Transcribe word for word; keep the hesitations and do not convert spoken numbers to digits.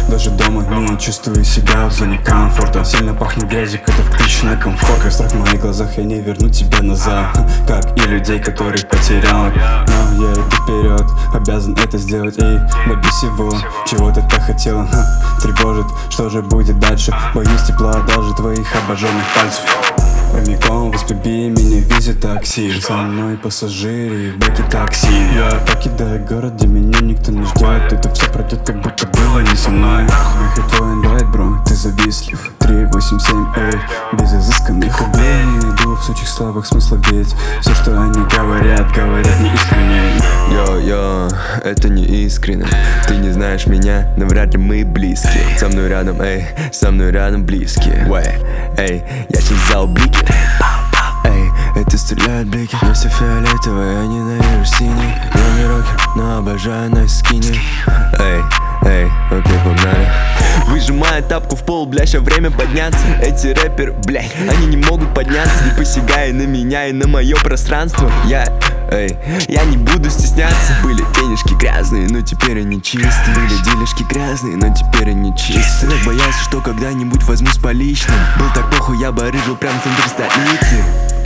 Даже дома не чувствую себя в зоне комфорта. Сильно пахнет грязью, это включенный комфорт. Как страх в моих глазах, я не верну тебя назад, как и людей, которые потерял. Но я иду вперед, обязан это сделать. И добей всего, чего ты так хотела. Ха, тревожит, что же будет дальше. Боюсь тепла даже твоих обожженных пальцев. Прямиком в эс пи би меня везет такси. Со мной пассажиры в бэке такси. Я покидаю город, где меня никто не ждет. Это все пройдет, как будто было не со мной. Эх, твой инвайт, бро, ты завистлив. Три, восемь, семь, эй, без изысканных рублей. Не найду в сучих словах смысла, ведь все, что они говорят, говорят не искренне. Йо-йо, это не искренне. Ты не знаешь меня, но вряд ли мы близкие. Со мной рядом, эй, со мной рядом близкие. Уэй, эй, я сейчас взял блики. Эй, это стреляют блики. Я все фиолетовое, я ненавижу синий. Я не рокер, но обожаю на скине. Эй, эй, окей, погнали. Выжимая тапку в пол, бля, ща время подняться. Эти рэперы, блядь, они не могут подняться. Не посягая на меня и на мое пространство. Я, эй, я не буду стесняться. Были денежки грязные, но теперь они чистые. Были делишки грязные, но теперь они чистые. Так боялся, что когда-нибудь возьму с поличным. Был так похуй, я барыжил прям в центре столицы.